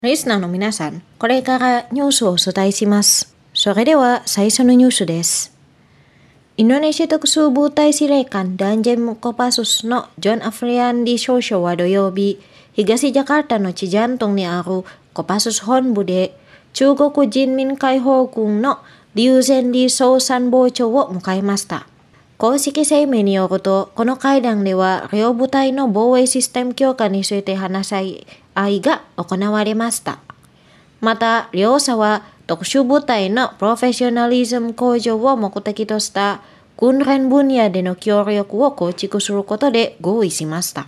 リスナーの皆さん、これからニュースをお伝えします。それでは最初のニュースです。インドネシア特殊部隊司令官ダンジェム・コパスのジョン・アフリアンディ少将は土曜日、東ジャカルタの地ジャントンにあるコパス本部で、中国人民解放軍のリュウゼンリ総参謀長を迎えました。公式声明によると、この会談では両部隊の防衛システム強化について話し合いが行われました。また、両者は特殊部隊のプロフェッショナリズム向上を目的とした訓練分野での協力を構築することで合意しました。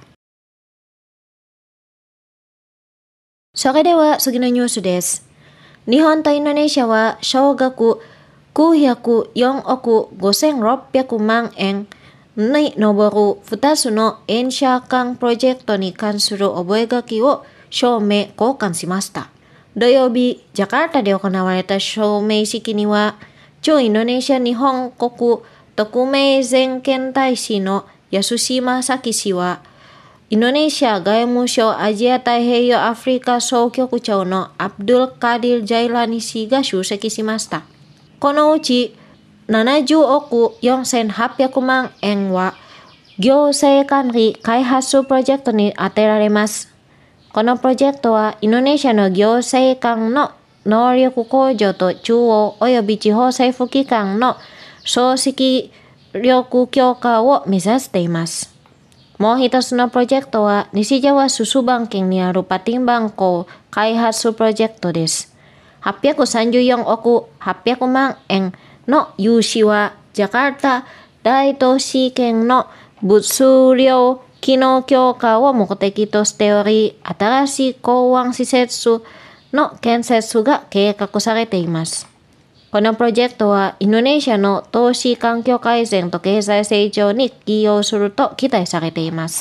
それでは次のニュースです。日本とインドネシアは総額904億5600万円に上る2つの円借款プロジェクトに関する覚書を署名交換しました。土曜日、ジャカルタで行われた署名式には、駐インドネシア日本国特命全権大使の安島咲氏は、インドネシア外務省アジア太平洋アフリカ総局長のアブドゥル・カディル・ジャイラニ氏が出席しました。このうち70億4800万円は行政管理開発プロジェクトに充てられます。このプロジェクトはインドネシアの行政官の能力向上と中央及び地方政府機関の組織力強化を目指しています。もう一つのプロジェクトは西ジャワススバン県にあるパティンバンコ開発プロジェクトです。834億800万円の融資はジャカルタ大都市圏の物流機能強化を目的としており、新しい港湾施設の建設が計画されています。このプロジェクトはインドネシアの投資環境改善と経済成長に寄与すると期待されています。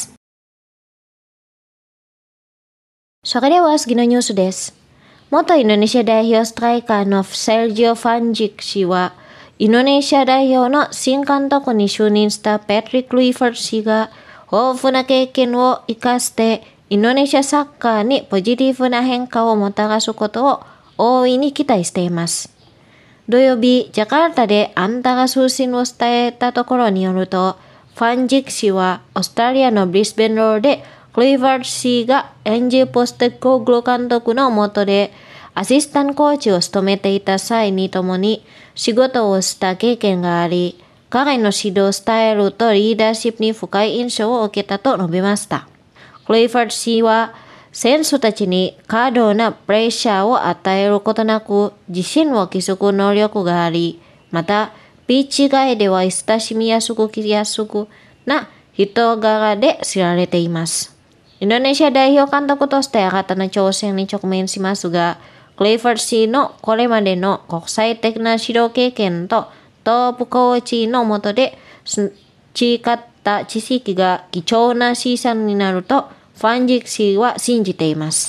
それでは次のニュースです。元インドネシア代表ストライカーのセルジオ・ファンジック氏は、インドネシア代表の新監督に就任したペトリック・リーフォード氏が、豊富な経験を生かしてインドネシアサッカーにポジティブな変化をもたらすことを大いに期待しています。土曜日、ジャカルタでアンタが通信を伝えたところによると、ファンジック氏はオーストラリアのブリスベンローでクリーファード氏がエンジ・ポステコグロ監督の下でアシスタントコーチを務めていた際に共に仕事をした経験があり、彼の指導スタイルとリーダーシップに深い印象を受けたと述べました。クリーファード氏は選手たちに過度なプレッシャーを与えることなく自信を築く能力があり、またピッチ外では親しみやすく来やすくな人柄で知られています。インドネシア代表監督として新たな挑戦に直面しますが、クリーファード氏のこれまでの国際的な指導経験とトップコーチの下で培った知識が貴重な資産になるとファンジック氏は信じています。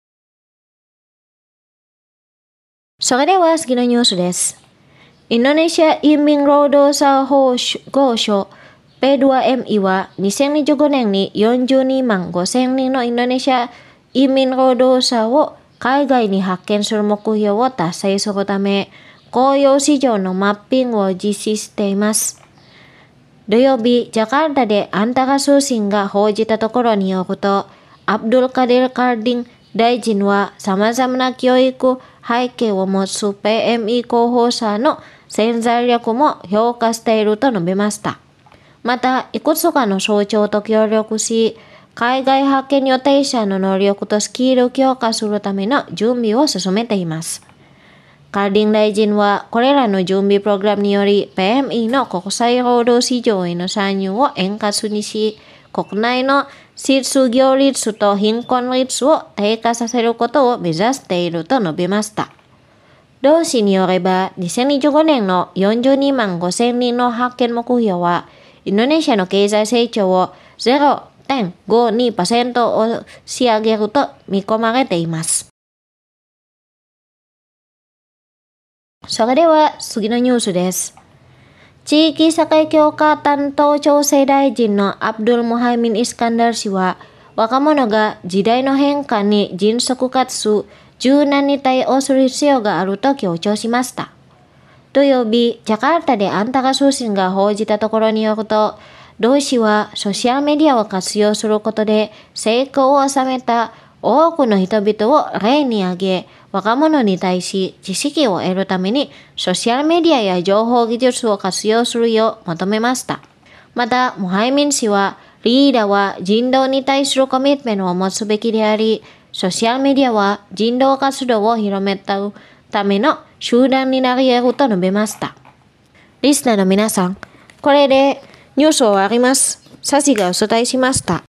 それでは次のニュースです。インドネシア移民労働者保護省 P2MI は2025年に42万5,000人のインドネシア移民労働者を海外に派遣する目標を達成するため、雇用市場のマッピングを実施しています。土曜日、ジャカルタでアンタガ通信が報じたところによると、アブドゥル・カディル・カーディン大臣は様々な教育背景を持つ PMI 候補者の潜在力も評価していると述べました。また、いくつかの省庁と協力し、海外派遣予定者の能力とスキルを強化するための準備を進めています。カーディン大臣はこれらの準備プログラムにより PMI の国際労働市場への参入を円滑にし、国内の失業率と貧困率を低下させることを目指していると述べました。同氏によれば、2025年の42万5,000人の派遣目標は、インドネシアの経済成長を0.52% を仕上げると見込まれています。それでは次のニュースです。地域社会強化担当調整大臣のアブドゥル・モハイミン・イスカンダル氏は、 若者が時代の変化に迅速かつ柔軟に対応する必要があると強調しました。土曜日、ジャカルタでアンタガ通信が報じたところによると、同氏はソーシャルメディアを活用することで成功を収めた多くの人々を例に挙げ、若者に対し知識を得るためにソーシャルメディアや情報技術を活用するよう求めました。また、ムハイミン氏は、リーダーは人道に対するコミットメントを持つべきであり、ソーシャルメディアは人道活動を広めたための手段になり得ると述べました。リスナーの皆さん、これでニュースを終わります。サシがお伝えしました。